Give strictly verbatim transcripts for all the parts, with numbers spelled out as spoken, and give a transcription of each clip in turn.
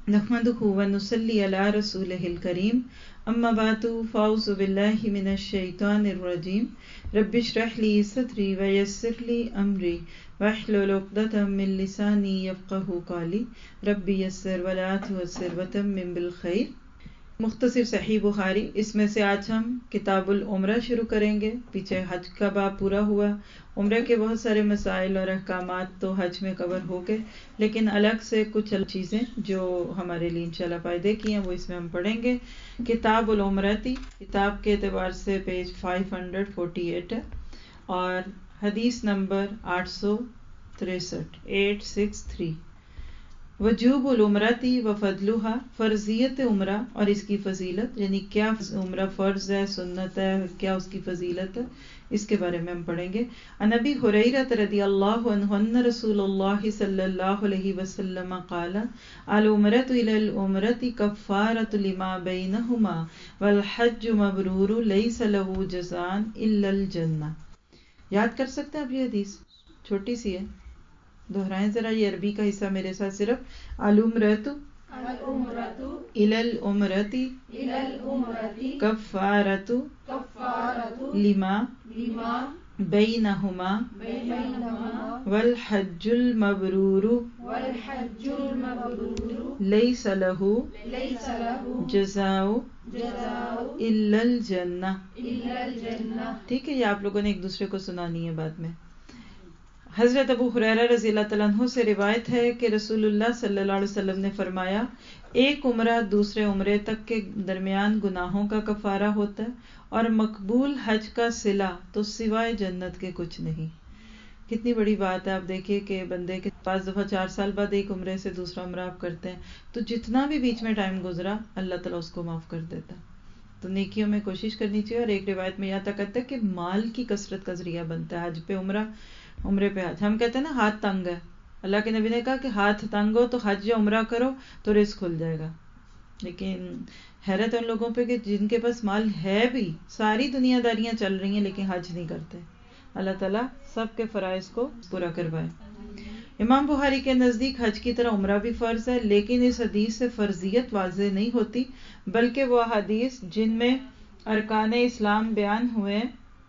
नहमदुहु व नुसल्ली अला रसूलिहिल करीम अम्मा बादु फ़अऊज़ु बिल्लाहि मिनश शैतानिर रजीम रब्बिश्रह ली सदरी व यस्सिर ली अमरी वहलुल उक़दतम मिन लिसानी यफ़क़हू क़ौली रब्बी यस्सिर व ला तुअस्सिर व तम्मिम बिल खैर। मुख्तसर सही बुखारी, इसमें से आज हम किताबुल उम्रा शुरू करेंगे। पीछे हज का बाब पूरा हुआ, उम्र के बहुत सारे मसाइल और अहकामात तो हज में कवर हो गए, लेकिन अलग से कुछ चीज़ें जो हमारे लिए इंशाल्लाह फ़ायदे की हैं वो इसमें हम पढ़ेंगे। किताबुल उम्रती, किताब के एतबार से पेज पाँच सौ अड़तालीस है और हदीस नंबर आठ सौ तिरसठ आठ सौ तिरसठ। वजूबुल उम्रती व फदलुहा, फर्जियत उम्रा और इसकी फजीलत, यानी क्या उम्रा फ़र्ज है, सुन्नत है, क्या उसकी फजीलत है, इसके बारे में हम पढ़ेंगे। अन अबी हुरैरा रज़ियल्लाहु अन्हु अन्ना रसूलुल्लाह सल्लल्लाहु अलैहि वसल्लम क़ाला अल उम्रतु इलल उम्रति कफ़्फ़ारतु लिमा बैनहुमा वल हज्जु मबरूरु लैसा लहू जज़ान इल्लल जन्नह। याद कर सकते हैं आप ये हदीस, छोटी सी है, दोहराएं जरा ये अरबी का हिस्सा मेरे साथ सिर्फ। अल उम्रतु इलल उम्रति कफ़्फ़ारतु लिमा बैनहुमा वल हज्जुल मबरूरु लैसा लहू जज़ाउ इल्लल जन्नह। ठीक है, ये आप लोगों ने एक दूसरे को सुनानी है बाद में। हज़रत अबू हुरैरा रज़ियल्लाहु तआला अन्हु से रिवायत है कि रसूलुल्लाह सल्लल्लाहु अलैहि वसल्लम ने फरमाया, एक उम्रा दूसरे उम्रे तक के दरमियान गुनाहों का कफारा होता है और मकबूल हज का सिला तो सिवाय जन्नत के कुछ नहीं। कितनी बड़ी बात है। आप देखिए कि बंदे के पांच दफा चार साल बाद एक उम्रे से दूसरा उम्रा आप करते हैं तो जितना भी बीच में टाइम गुजरा अल्लाह ताला उसको माफ कर देता। तो नेकियों में कोशिश करनी चाहिए। और एक रिवायत में यहाँ तक कहता है कि माल की कसरत का जरिया बनता है हज पे उम्रा, उम्रे पे हज। हम कहते हैं ना हाथ तंग है, अल्लाह के नबी ने कहा कि हाथ तंग हो तो हज या उम्रा करो तो रिस्क खुल जाएगा। लेकिन हैरत है उन लोगों पे कि जिनके पास माल है भी, सारी दुनियादारियां चल रही हैं लेकिन हज नहीं करते। अल्लाह ताला सबके फराइज को पूरा करवाए। इमाम बुखारी के नजदीक हज की तरह उम्रा भी फर्ज है, लेकिन इस हदीस से फर्जियत वाज़ेह नहीं होती, बल्कि वह हदीस जिनमें अरकाने इस्लाम बयान हुए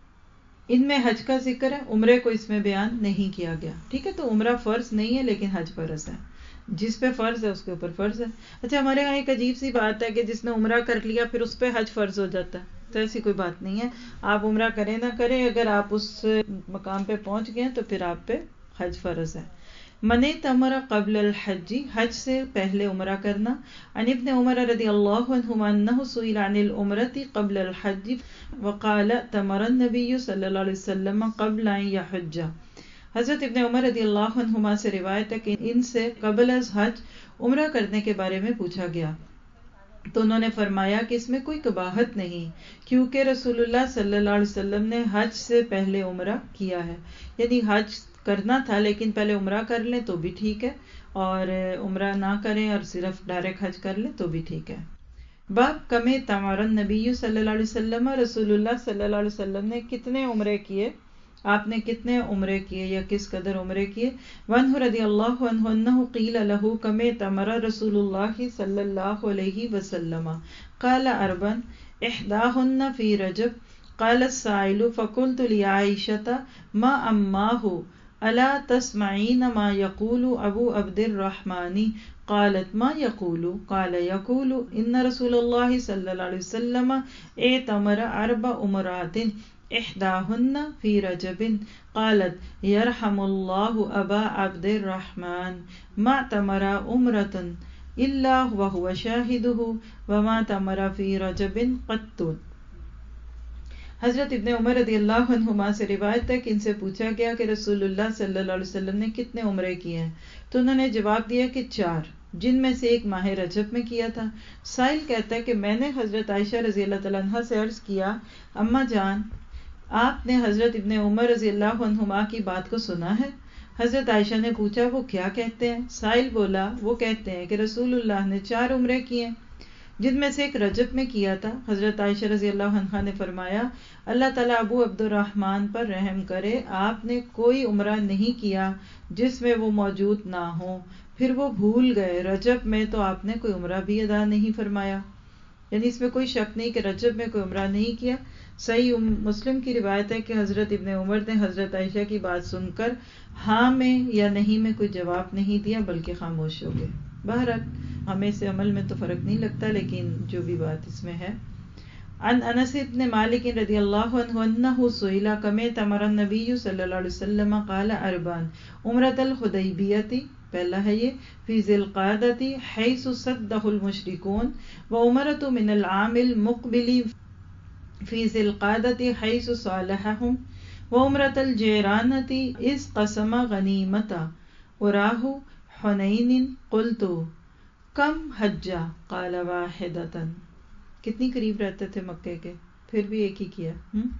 इनमें हज का जिक्र है, उम्रे को इसमें बयान नहीं किया गया। ठीक है, तो उम्रा फर्ज नहीं है लेकिन हज फर्ज है। जिस पे फर्ज है उसके ऊपर फर्ज है। अच्छा, हमारे यहाँ एक अजीब सी बात है कि जिसने उम्रा कर लिया फिर उस पे हज फर्ज हो जाता है, तो ऐसी कोई बात नहीं है। आप उम्रा करें ना करें, अगर आप उस मकाम पे पहुंच गए तो फिर आप पे हज फर्ज है। मने तमरा क़ब्ल अल हज्जी, हज से पहले उम्रा करना। अन इब्न उमर रज़ियल्लाहु अन्हुमा अन्नहु सुइला अनिल उम्रति क़ब्ल अल हज्जी वक़ाल तमरा नबिय्यु सल्लल्लाहु अलैहि वसल्लम क़ब्ल अन यहज्जा। हज़रत इब्न उमर रज़ियल्लाहु अन्हुमा से रिवायत है कि इनसे क़ब्ल अज़ हज उम्रा करने के बारे में पूछा गया तो उन्होंने फरमाया कि इसमें कोई कबाहत नहीं, क्योंकि रसूलुल्लाह सल्लल्लाहु अलैहि वसल्लम ने हज से पहले उम्रा किया है। यानी हज करना था लेकिन पहले उम्रा कर लें तो भी ठीक है, और उम्रा ना करें और सिर्फ डायरेक्ट हज कर लें तो भी ठीक है। बाब कमे तमरन नबी सल्लल्लाहु अलैहि वसल्लम, रसूलुल्लाह सल्लल्लाहु अलैहि वसल्लम ने कितने उम्रे किए, आपने कितने उम्रे किए या किस कदर उम्रे किए। वन्हु रज़ियल्लाहु अन्हु अन्नहु क़ील लहू कमे तमरा रसूलुल्लाह सल्लल्लाहु अलैहि वसल्लम क़ाल अरबन इहदाहुन्ना फ़ी रजब क़ाल साइलु फ़क़ुल्तु लि आइशता मा अम्माहु अला तस्मईन मा यक़ूलु अबू अब्दिर्रहमानी क़ालत मा यक़ूलु क़ाल यक़ूलु इन्ना रसूलल्लाह सल्लल्लाहु अलैहि वसल्लम एतमरा अरबा उमरातिन इहदाहुन्ना फ़ी रजबिन क़ालत यरहमुल्लाहु अबा अब्दिर्रहमान मा तमरा उमरतन इल्ला व हुवा शाहिदुहु व मा तमरा फ़ी रजबिन क़त्तु। हज़रत इब्न उमर रज़ियल्लाहु अन्हुमा से रिवायत है कि इनसे पूछा गया कि रसूलुल्लाह सल्लल्लाहु अलैहि वसल्लम ने कितने उम्रे किए हैं, तो उन्होंने जवाब दिया कि चार, जिनमें से एक माह रजब में किया था। साइल कहता है कि मैंने हज़रत आयशा रज़ियल्लाहु तआला अन्हा से अर्ज़ किया, अम्मा जान आपने हज़रत इब्न उमर रज़ियल्लाहु अन्हुमा की बात को सुना है। हज़रत आयशा ने पूछा वो क्या कहते हैं। साइल बोला वो कहते हैं कि रसूलुल्लाह ने चार उम्रे किए, जिनमें से एक रजब में किया था। हज़रत आयशा रज़ियल्लाहु अन्हा ने फरमाया, अल्लाह ताला अबू अब्दुर्रहमान पर रहम करे, आपने कोई उम्रा नहीं किया जिसमें वो मौजूद ना हो। پھر وہ بھول گئے رجب میں تو آپ نے کوئی عمرہ بھی ادا نہیں فرمایا. یعنی اس میں کوئی شک نہیں کہ رجب میں کوئی عمرہ نہیں کیا. صحیح مسلم کی روایت ہے کہ حضرت ابن عمر نے حضرت عائشہ کی بات سن کر ہاں میں یا نہیں میں کوئی جواب نہیں دیا بلکہ خاموش ہو گئے. بہرحال ہمیں سے عمل میں تو فرق نہیں لگتا، لیکن جو بھی بات اس میں ہے. عن انس بن مالک رضی اللہ عنہ انہ سئل کم اعتمر النبی صلی اللہ علیہ وسلم قال اربان عمرۃ الحدیبیہ، پہلا ہے یہ فی ذی القعدۃ حیث صدہ المشرکون، وعمرۃ من العام المقبل فی ذی القعدۃ حیث صالحہم، وعمرۃ الجیرانۃ اذ قسم غنیمۃ وراہ حنین. قلت کم حجہ قال واحدۃ. کتنی قریب رہتے تھے مکے کے، پھر بھی ایک ہی کیا.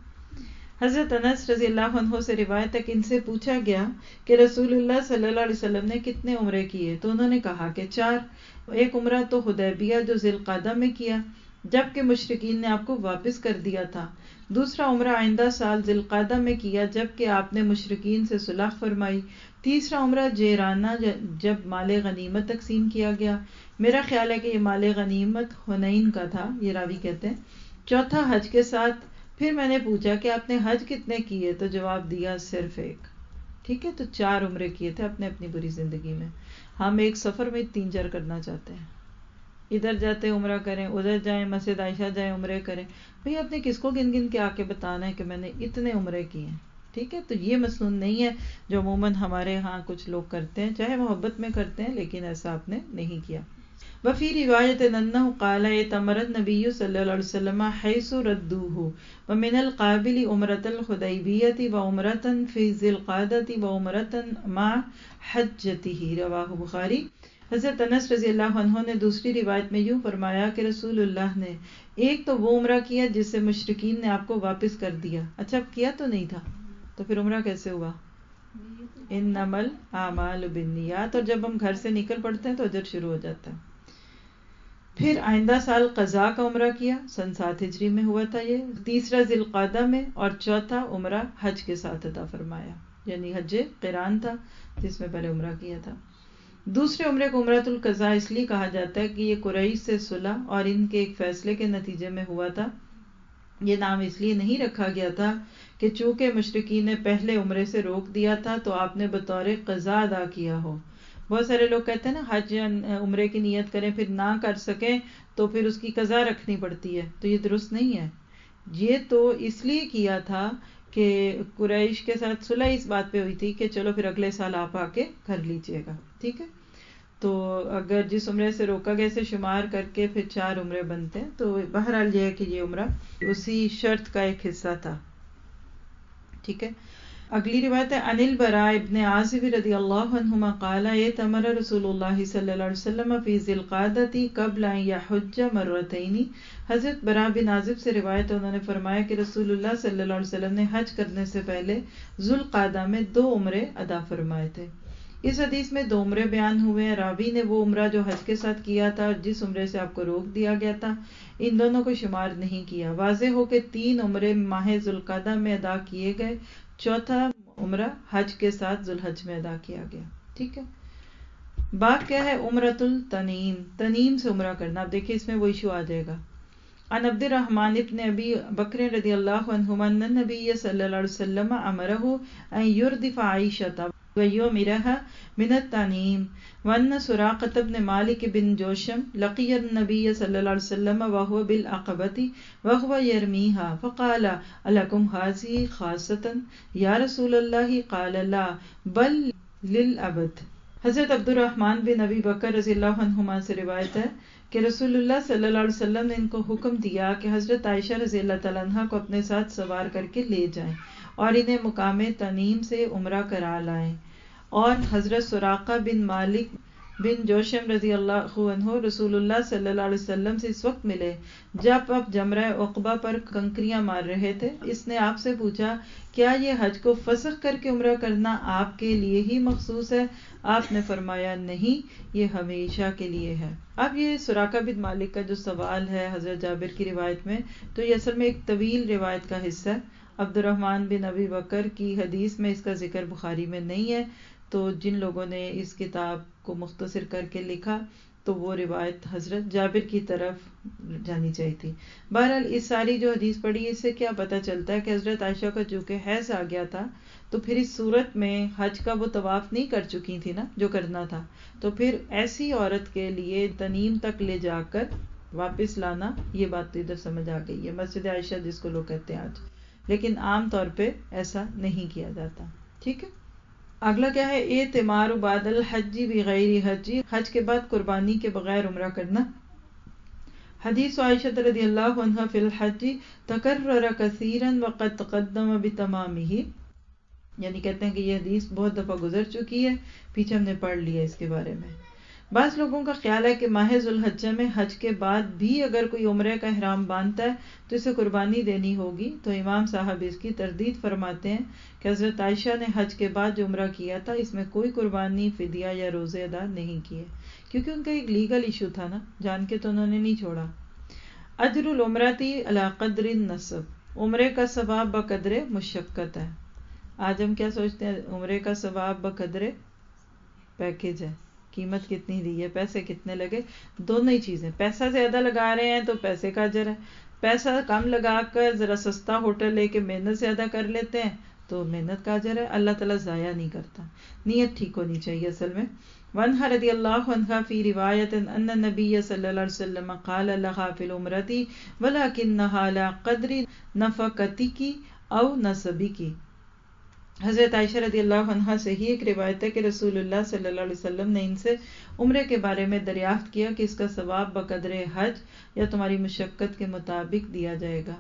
حضرت انس رضی اللہ عنہ سے روایت ہے کہ ان سے پوچھا گیا کہ رسول اللہ صلی اللہ علیہ وسلم نے کتنے عمرے کیے، تو انہوں نے کہا کہ چار. ایک عمرہ تو حدیبیہ جو ذی القعدہ میں کیا جبکہ مشرکین نے آپ کو واپس کر دیا تھا. دوسرا عمرہ آئندہ سال ذی القعدہ میں کیا جبکہ آپ نے مشرکین سے صلح فرمائی. تیسرا عمرہ جیرانہ جب مال غنیمت تقسیم کیا گیا. میرا خیال ہے کہ یہ مال غنیمت حنین کا تھا، یہ راوی کہتے ہیں. چوتھا حج کے ساتھ. پھر میں نے پوچھا کہ آپ نے حج کتنے کیے، تو جواب دیا صرف ایک. ٹھیک ہے، تو چار عمرے کیے تھے اپنے اپنی پوری زندگی میں. ہم ایک سفر میں تین چار کرنا چاہتے ہیں، ادھر جاتے عمرہ کریں، ادھر جائیں مسجد عائشہ جائیں عمرے کریں. بھئی آپ نے کس کو گن گن کے آ کے بتانا ہے کہ میں نے اتنے عمرے کیے ہیں. ٹھیک ہے، تو یہ مسنون نہیں ہے جو عموماً ہمارے ہاں کچھ لوگ کرتے ہیں، چاہے محبت میں کرتے ہیں، لیکن ایسا آپ نے نہیں کیا. وفی روایت انہ قال اعتمر النبی صلی اللہ علیہ وسلم حیث ردوہ ومن القابل عمرۃ الحدیبیہ وعمرۃ فی ذی القعدۃ وعمرۃ مع حجتہ. رواہ بخاری. حضرت انس رضی اللہ عنہ نے دوسری روایت میں یوں فرمایا کہ رسول اللہ نے ایک تو وہ عمرہ کیا جس سے مشرکین نے آپ کو واپس کر دیا. اچھا کیا تو نہیں تھا، تو پھر عمرہ کیسے ہوا؟ انما الاعمال بالنیات. اور جب ہم گھر سے نکل پڑتے ہیں تو اجر شروع ہو جاتا ہے. پھر آئندہ سال قضاء کا عمرہ کیا، سن سات ہجری میں ہوا تھا یہ. تیسرا ذی القعدہ میں، اور چوتھا عمرہ حج کے ساتھ عطا فرمایا، یعنی حج قران تھا جس میں پہلے عمرہ کیا تھا. دوسرے عمرے کو عمرۃ القضاء اس لیے کہا جاتا ہے کہ یہ قریش سے صلح اور ان کے ایک فیصلے کے نتیجے میں ہوا تھا. یہ نام اس لیے نہیں رکھا گیا تھا کہ چونکہ مشرکین نے پہلے عمرے سے روک دیا تھا تو آپ نے بطور قضاء ادا کیا ہو. بہت سارے لوگ کہتے ہیں نا حج عمرے کی نیت کریں پھر نہ کر سکیں تو پھر اس کی قضاء رکھنی پڑتی ہے، تو یہ درست نہیں ہے. یہ تو اس لیے کیا تھا کہ قریش کے ساتھ صلح اس بات پہ ہوئی تھی کہ چلو پھر اگلے سال آپ آ کے کر لیجئے گا. ٹھیک ہے، تو اگر جس عمرے سے روکا گیا سے شمار کر کے پھر چار عمرے بنتے ہیں. تو بہرحال یہ ہے کہ یہ عمرہ اسی شرط کا ایک حصہ تھا. ٹھیک ہے، اگلی روایت ہے عن البراء ابن عازب رضی اللہ عنہما قال اعتمر رسول اللہ صلی اللہ علیہ وسلم فی ذی القعدۃ قبل ان یحج مرتین. حضرت براء بن عازب سے روایت ہے، انہوں نے فرمایا کہ رسول اللہ صلی اللہ علیہ وسلم نے حج کرنے سے پہلے ذو القعدہ میں دو عمرے ادا فرمائے تھے. اس حدیث میں دو عمرے بیان ہوئے ہیں. راوی نے وہ عمرہ جو حج کے ساتھ کیا تھا اور جس عمرے سے آپ کو روک دیا گیا تھا، ان دونوں کو شمار نہیں کیا. واضح ہو کہ تین عمرے ماہ ذو القعدہ میں ادا کیے گئے، چوتھا عمرہ حج کے ساتھ ذوالحج میں ادا کیا گیا. ٹھیک ہے، بات کیا ہے؟ عمرۃ التنیم، تنیم سے عمرہ کرنا. اب دیکھیں اس میں وہ ایشو آ جائے گا. عن عبد الرحمن ابن ابی بکر رضی اللہ عنہما ان النبی صلی اللہ علیہ وسلم امرہ ان یردف عائشۃ ویؤمرها من التنیم وان سراقۃ بن مالک بن جوشم لقی النبی صلی اللہ علیہ وسلم وهو بالعقبۃ وهو یرمیها فقال الکم هذه خاصۃ یا رسول اللہ؟ قال لا بل للابد. حضرت عبد الرحمن بن ابی بکر رضی اللہ عنہما سے روایت ہے کہ رسول اللہ صلی اللہ علیہ وسلم نے ان کو حکم دیا کہ حضرت عائشہ رضی اللہ تعالیٰ عنہ کو اپنے ساتھ سوار کر کے لے جائیں اور انہیں مقام تنیم سے عمرہ کرا لائیں. اور حضرت سراقہ بن مالک بن جوشم رضی اللہ عنہ رسول اللہ صلی اللہ علیہ وسلم سے اس وقت ملے جب آپ جمرہ عقبہ پر کنکریاں مار رہے تھے. اس نے آپ سے پوچھا کیا یہ حج کو فسخ کر کے عمرہ کرنا آپ کے لیے ہی مخصوص ہے؟ آپ نے فرمایا نہیں، یہ ہمیشہ کے لیے ہے. اب یہ سراقہ بن مالک کا جو سوال ہے حضرت جابر کی روایت میں، تو یہ اصل میں ایک طویل روایت کا حصہ ہے. عبد الرحمن بن ابی بکر کی حدیث میں اس کا ذکر بخاری میں نہیں ہے، تو جن لوگوں نے اس کتاب کو مختصر کر کے لکھا تو وہ روایت حضرت جابر کی طرف جانی چاہیے تھی. بہرحال اس ساری جو حدیث پڑھی اس سے کیا پتہ چلتا ہے کہ حضرت عائشہ کا چونکہ حیض آ گیا تھا تو پھر اس صورت میں حج کا وہ طواف نہیں کر چکی تھی نا جو کرنا تھا, تو پھر ایسی عورت کے لیے تنیم تک لے جا کر واپس لانا, یہ بات تو ادھر سمجھ آ گئی ہے, مسجد عائشہ جس کو لوگ کہتے ہیں آج, لیکن عام طور پہ ایسا نہیں کیا جاتا. ٹھیک ہے. اگلا کیا ہے, اعتمار بعد الحج بغیر حج, حج کے بعد قربانی کے بغیر عمرہ کرنا. حدیث عائشہ رضی اللہ عنہا فی الحج تکرر کثیرا وقد تقدم بتمامہ, یعنی کہتے ہیں کہ یہ حدیث بہت دفعہ گزر چکی ہے, پیچھے ہم نے پڑھ لیا اس کے بارے میں. بعض لوگوں کا خیال ہے کہ ماہ ذو الحجہ میں حج کے بعد بھی اگر کوئی عمرے کا احرام باندھتا ہے تو اسے قربانی دینی ہوگی, تو امام صاحب اس کی تردید فرماتے ہیں کہ حضرت عائشہ نے حج کے بعد جو عمرہ کیا تھا اس میں کوئی قربانی, فدیہ یا روزے ادا نہیں کیے, کیونکہ ان کا ایک لیگل ایشو تھا نا, جان کے تو انہوں نے نہیں چھوڑا. اجر العمرتی علی قدر النسب, عمرے کا ثواب بقدر مشقت ہے. آج ہم کیا سوچتے ہیں, عمرے کا ثواب بقدر پیکج ہے, قیمت کتنی دی ہے, پیسے کتنے لگے, دونوں ہی چیزیں. پیسہ زیادہ لگا رہے ہیں تو پیسے کا اجر ہے, پیسہ کم لگا کر ذرا سستا ہوٹل لے کے محنت زیادہ کر لیتے ہیں تو محنت کا اجر ہے. اللہ تعالیٰ ضائع نہیں کرتا, نیت ٹھیک ہونی چاہیے اصل میں. وعنہا رضی اللہ عنہا فی روایت ان النبی صلی اللہ علیہ وسلم قال لها فی العمرۃ ولکنها لا قدر نفقتک او نسبک. حضرت عائشہ رضی اللہ عنہا سے ہی ایک روایت ہے کہ رسول اللہ صلی اللہ علیہ وسلم نے ان سے عمرے کے بارے میں دریافت کیا کہ اس کا ثواب بقدر حج یا تمہاری مشقت کے مطابق دیا جائے گا.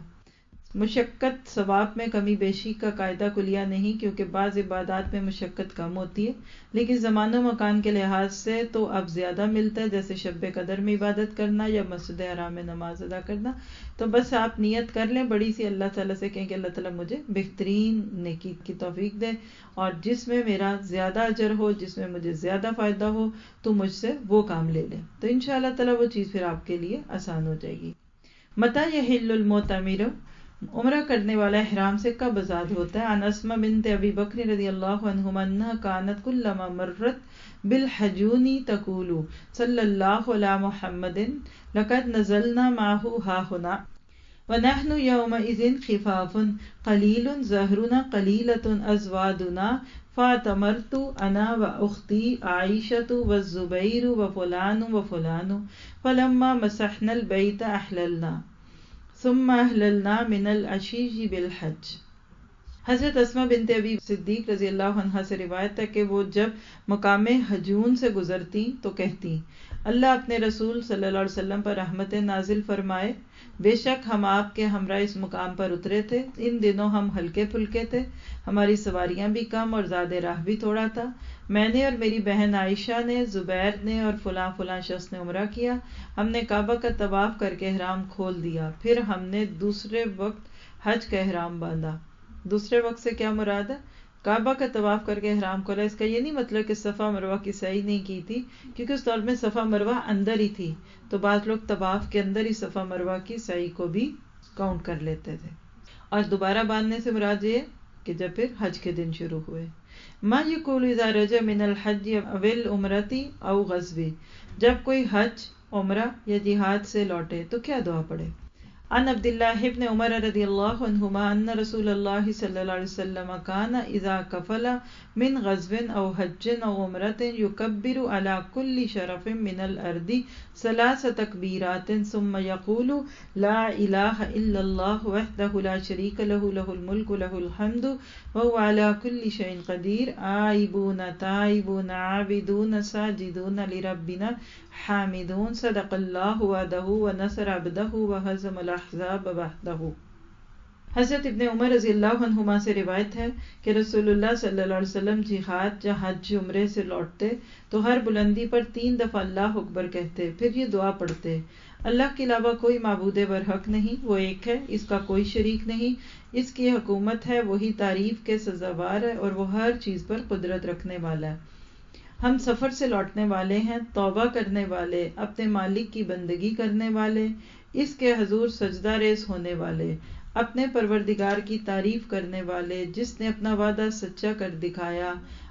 مشقت ثواب میں کمی بیشی کا قاعدہ کلیہ نہیں, کیونکہ بعض عبادات میں مشقت کم ہوتی ہے, لیکن زمان و مکان کے لحاظ سے تو اب زیادہ ملتا ہے, جیسے شب قدر میں عبادت کرنا یا مسجد حرام میں نماز ادا کرنا. تو بس آپ نیت کر لیں بڑی سی, اللہ تعالیٰ سے کہیں کہ اللہ تعالیٰ مجھے بہترین نیکی کی توفیق دے, اور جس میں میرا زیادہ اجر ہو, جس میں مجھے زیادہ فائدہ ہو, تو مجھ سے وہ کام لے لیں, تو انشاءاللہ تعالیٰ وہ چیز پھر آپ کے لیے آسان ہو جائے گی. متی یحل المعتمر, عمرہ کرنے والا احرام سے کب آزاد ہوتا ہے. عن اسماء بنت ابی بکر رضی اللہ عنہما انها كانت كلما مرت بالحجون تقول صلی اللہ علی محمد لقد نزلنا معه ها هنا ونحن يومئذ خفاف قليل زهرنا قليلة أزوادنا فاعتمرت أنا وأختي عائشة والزبير وفلان وفلان فلما مسحنا البيت أحللنا ثم احللنا من العشیج بالحج. حضرت اسماء بنت ابی صدیق رضی اللہ عنہا سے روایت ہے کہ وہ جب مقام حجون سے گزرتی تو کہتی, اللہ اپنے رسول صلی اللہ علیہ وسلم پر رحمت نازل فرمائے, بے شک ہم آپ کے ہمراہ اس مقام پر اترے تھے, ان دنوں ہم ہلکے پھلکے تھے, ہماری سواریاں بھی کم اور زاد راہ بھی تھوڑا تھا. میں نے اور میری بہن عائشہ نے, زبیر نے اور فلاں فلاں شخص نے عمرہ کیا. ہم نے کعبہ کا طواف کر کے احرام کھول دیا, پھر ہم نے دوسرے وقت حج کا احرام باندھا. دوسرے وقت سے کیا مراد ہے؟ کعبہ کا طواف کر کے احرام کھولا. اس کا یہ نہیں مطلب کہ صفا مروہ کی سعی نہیں کی تھی, کیونکہ اس دور میں صفا مروہ اندر ہی تھی, تو بعض لوگ طواف کے اندر ہی صفا مروہ کی سعی کو بھی کاؤنٹ کر لیتے تھے. اور دوبارہ باندھنے سے مراد یہ کہ جب پھر حج کے دن شروع ہوئے. ما یقول اذا رجع من الحج او العمرۃ او غزوہ, جب کوئی حج, عمرہ یا جہاد سے لوٹے تو کیا دعا پڑھے. عن عبد اللہ ابن عمر رضی اللہ عنہما ان رسول اللہ صلی اللہ علیہ وسلم کان اذا کفل من غزو او حج او عمرۃ یکبر علی کل شرف من الارض ثلاث تکبیرات ثم یقول لا الہ الا اللہ وحدہ لا شریک له له الملک له الحمد وهو على كل شيء قدیر آئبون تائبون عابدون ساجدون لربنا حامدون صدق اللہ وعدہ ونصر عبدہ وہزم الاحزاب وحدہ. حضرت ابن عمر رضی اللہ عنہما سے روایت ہے کہ رسول اللہ صلی اللہ علیہ وسلم جہاد یا حج عمرے سے لوٹتے تو ہر بلندی پر تین دفعہ اللہ اکبر کہتے, پھر یہ دعا پڑھتے, اللہ کے علاوہ کوئی معبود برحق نہیں, وہ ایک ہے, اس کا کوئی شریک نہیں, اس کی حکومت ہے, وہی تعریف کے سزاوار ہے اور وہ ہر چیز پر قدرت رکھنے والا ہے. ہم سفر سے لوٹنے والے ہیں, توبہ کرنے والے, اپنے مالک کی بندگی کرنے والے, اس کے حضور سجدہ ریز ہونے والے, اپنے پروردگار کی تعریف کرنے والے, جس نے اپنا وعدہ سچا کر دکھایا,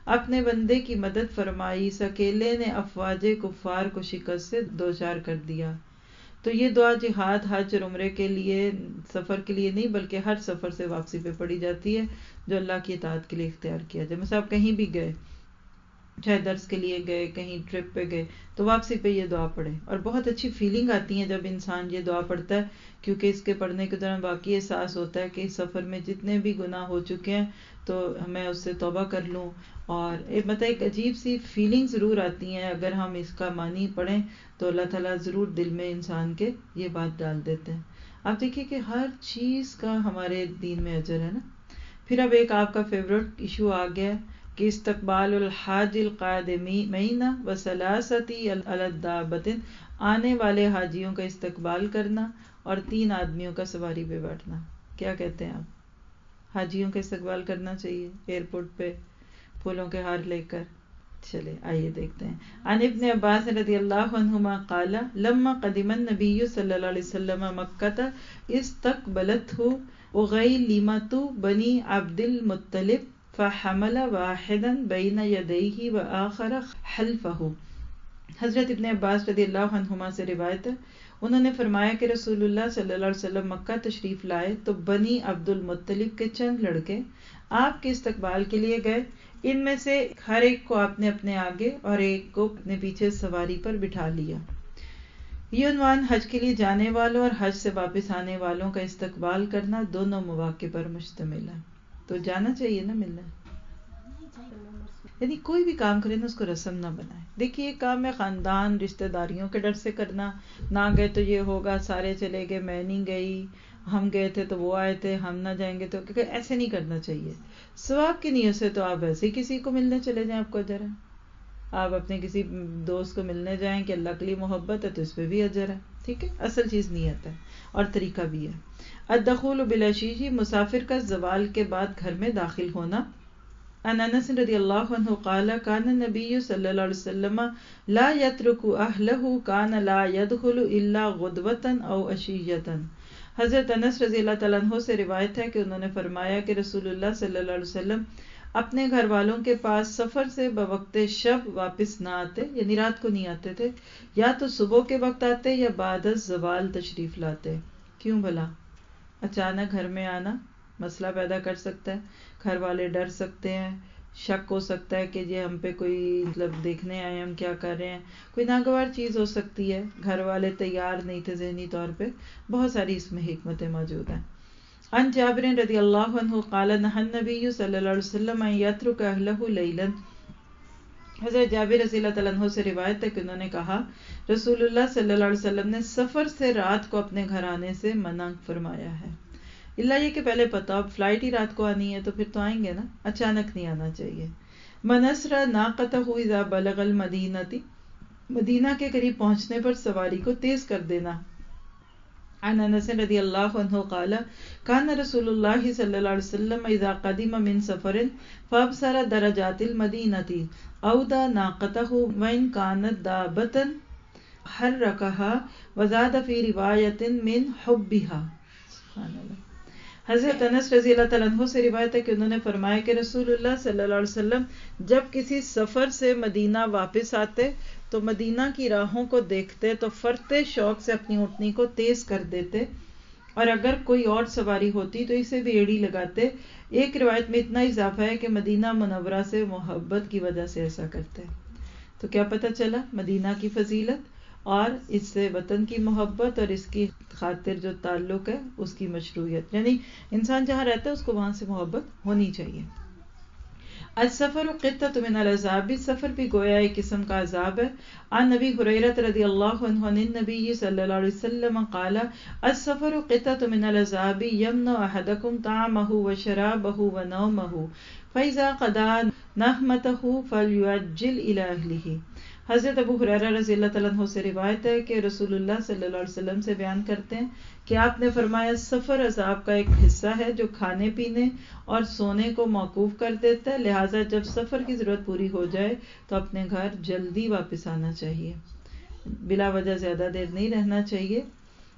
اپنے بندے کی مدد فرمائی، اس اکیلے نے افواج کفار کو شکست سے دوچار کر دیا۔ تو یہ دعا جہاد، حج اور عمرے کے لیے، سفر کے لیے نہیں بلکہ ہر سفر سے واپسی پہ پڑھی جاتی ہے جو اللہ کی اطاعت کے لیے اختیار کیا جائے۔ مثلا آپ کہیں بھی گئے، چاہے درس کے لیے گئے، کہیں ٹرپ پہ گئے، تو واپسی پہ یہ دعا پڑھیں، اور بہت اچھی فیلنگ آتی ہے جب انسان یہ دعا پڑھتا ہے، کیونکہ اس کے پڑھنے کے دوران واقعی احساس ہوتا ہے کہ اس سفر میں جتنے بھی گناہ ہو چکے ہیں تو میں اس سے توبہ کر لوں، اور ایک مطلب ایک عجیب سی فیلنگ ضرور آتی ہیں۔ اگر ہم اس کا معنی پڑھیں تو اللہ تعالیٰ ضرور دل میں انسان کے یہ بات ڈال دیتے ہیں۔ آپ دیکھیے کہ ہر چیز کا ہمارے دین میں اجر ہے نا۔ پھر اب ایک آپ کا فیورٹ ایشو آ گیا کہ استقبال الحاج القادمین وثلاثتی علی الدابۃ، آنے والے حاجیوں کا استقبال کرنا اور تین آدمیوں کا سواری پہ بیٹھنا۔ کیا کہتے ہیں آپ؟ حاجیوں کا استقبال کرنا چاہیے ایئرپورٹ پہ پھولوں کے ہار لے کر؟ چلے آئیے دیکھتے ہیں۔ عن ابن عباس رضی اللہ عنہما قال لما قدم النبی صلی اللہ علیہ وسلم مکۃ استقبلته اغیلمۃ بنی عبد المطلب فحمل واحدا بین یدیہ وآخر خلفہ۔ حضرت ابن عباس رضی اللہ عنہما سے روایت ہے، انہوں نے فرمایا کہ رسول اللہ صلی اللہ علیہ وسلم مکہ تشریف لائے تو بنی عبد المطلب کے چند لڑکے آپ کے استقبال کے لیے گئے۔ ان میں سے ہر ایک کو آپ نے اپنے آگے اور ایک کو اپنے پیچھے سواری پر بٹھا لیا۔ یہ عنوان حج کے لیے جانے والوں اور حج سے واپس آنے والوں کا استقبال کرنا دونوں مواقع پر مشتمل ہے۔ تو جانا چاہیے نا ملنا، یعنی کوئی بھی کام کرے نا اس کو رسم نہ بنائے۔ دیکھیے ایک کام ہے خاندان رشتہ داریوں کے ڈر سے کرنا، نہ گئے تو یہ ہوگا سارے چلے گئے میں نہیں گئی، ہم گئے تھے تو وہ آئے تھے ہم نہ جائیں گے تو، کیونکہ ایسے نہیں کرنا چاہیے۔ ثواب کی نیت سے تو آپ ایسے ہی کسی کو ملنے چلے جائیں، آپ کو اجر ہے۔ آپ اپنے کسی دوست کو ملنے جائیں کہ اللہ کے لیے محبت ہے تو اس پہ بھی اجر ہے، ٹھیک ہے۔ اصل چیز نیت ہے اور طریقہ بھی ہے۔ الدخول بالعشی، مسافر کا زوال کے بعد گھر میں داخل ہونا۔ عن انس رضی اللہ عنہ قال کان النبی صلی اللہ علیہ وسلم لا یترک اہلہ کان لا یدخل الا غدوۃ او عشیۃ۔ حضرت انس رضی اللہ تعالیٰ عنہ سے روایت ہے کہ انہوں نے فرمایا کہ رسول اللہ صلی اللہ علیہ وسلم اپنے گھر والوں کے پاس سفر سے بوقت شب واپس نہ آتے، یعنی رات کو نہیں آتے تھے، یا تو صبح کے وقت آتے یا بعد الزوال تشریف لاتے۔ کیوں بھلا؟ اچانک گھر میں آنا مسئلہ پیدا کر سکتا ہے، گھر والے ڈر سکتے ہیں، شک ہو سکتا ہے کہ یہ ہم پہ کوئی مطلب دیکھنے آئے ہم کیا کر رہے ہیں، کوئی ناگوار چیز ہو سکتی ہے، گھر والے تیار نہیں تھے ذہنی طور پہ، بہت ساری اس میں حکمتیں موجود ہیں۔ عن جابر رضی اللہ عنہ قال نہى النبی صلی اللہ علیہ وسلم ان یترک اہلہ لیلا۔ حضرت جابر رضی اللہ تعالیٰ عنہ سے روایت ہے کہ انہوں نے کہا رسول اللہ صلی اللہ علیہ وسلم نے سفر سے رات کو اپنے گھر آنے سے منع فرمایا ہے، اللہ یہ کہ پہلے پتہ اب فلائٹ ہی رات کو آنی ہے تو پھر تو آئیں گے نا، اچانک نہیں آنا چاہیے۔ من اسرى ناقته اذا بلغ المدینہ، مدینہ کے قریب پہنچنے پر سواری کو تیز کر دینا۔ عن انس رضی اللہ عنہ قال کان رسول اللہ صلی اللہ علیہ وسلم اذا قدم من سفر فابصر درجات المدینہ اودى ناقته وان كانت دابۃ حركها وزاد في روایت من حبها۔ سبحان اللہ۔ حضرت انس رضی اللہ تعالیٰ عنہ سے روایت ہے کہ انہوں نے فرمایا کہ رسول اللہ صلی اللہ علیہ وسلم جب کسی سفر سے مدینہ واپس آتے تو مدینہ کی راہوں کو دیکھتے تو فرتے شوق سے اپنی اونٹنی کو تیز کر دیتے، اور اگر کوئی اور سواری ہوتی تو اسے بھی ایڑی لگاتے۔ ایک روایت میں اتنا اضافہ ہے کہ مدینہ منورہ سے محبت کی وجہ سے ایسا کرتے۔ تو کیا پتہ چلا مدینہ کی فضیلت اور اس سے وطن کی محبت اور اس کی خاطر جو تعلق ہے اس کی مشروعیت، یعنی انسان جہاں رہتا ہے اس کو وہاں سے محبت ہونی چاہیے۔ السفر قطعۃ من العذاب، سفر بھی گویا ایک قسم کا عذاب ہے۔ عن نبی ہریرہ رضی اللہ عنہ عن النبی صلی اللہ علیہ وسلم قال السفر قطعۃ من العذاب یمنع احدکم طعامہ وشرابہ ونومہ فاذا قضى نہمتہ فلیعجل الی اہلہ۔ حضرت ابو ہریرہ رضی اللہ تعالیٰ عنہ سے روایت ہے کہ رسول اللہ صلی اللہ علیہ وسلم سے بیان کرتے ہیں کہ آپ نے فرمایا سفر عذاب کا ایک حصہ ہے جو کھانے پینے اور سونے کو موقوف کر دیتا ہے، لہٰذا جب سفر کی ضرورت پوری ہو جائے تو اپنے گھر جلدی واپس آنا چاہیے، بلا وجہ زیادہ دیر نہیں رہنا چاہیے۔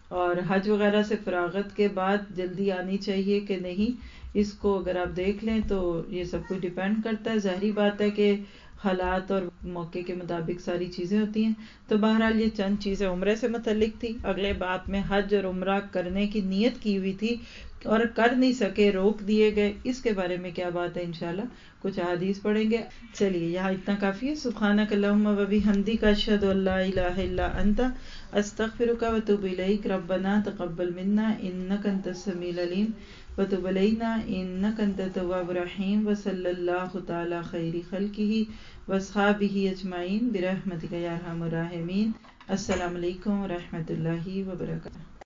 اور حج وغیرہ سے فراغت کے بعد جلدی آنی چاہیے کہ نہیں، اس کو اگر آپ دیکھ لیں تو یہ سب کچھ ڈیپینڈ کرتا ہے. ظاہری بات ہے کہ حالات اور موقع کے مطابق ساری چیزیں ہوتی ہیں. تو بہرحال یہ چند چیزیں عمرے سے متعلق تھی. اگلے بات میں حج اور عمرہ کرنے کی نیت کی ہوئی تھی اور کر نہیں سکے، روک دیے گئے، اس کے بارے میں کیا بات ہے انشاءاللہ کچھ احادیث پڑھیں گے. چلیے یہاں اتنا کافی ہے. سبحانک اللہم و بحمدک، اشہد ان لا الہ الا انت، استغفرک و اتوب الیک. ربنا تقبل منا انک انت السمیع العلیم وتب علینا انک انت التواب الرحیم. وصلی اللہ تعالی خیر خلقہ واصحابہ اجمعین برحمتک یا ارحم الراحمین. السلام علیکم ورحمۃ اللہ وبرکاتہ.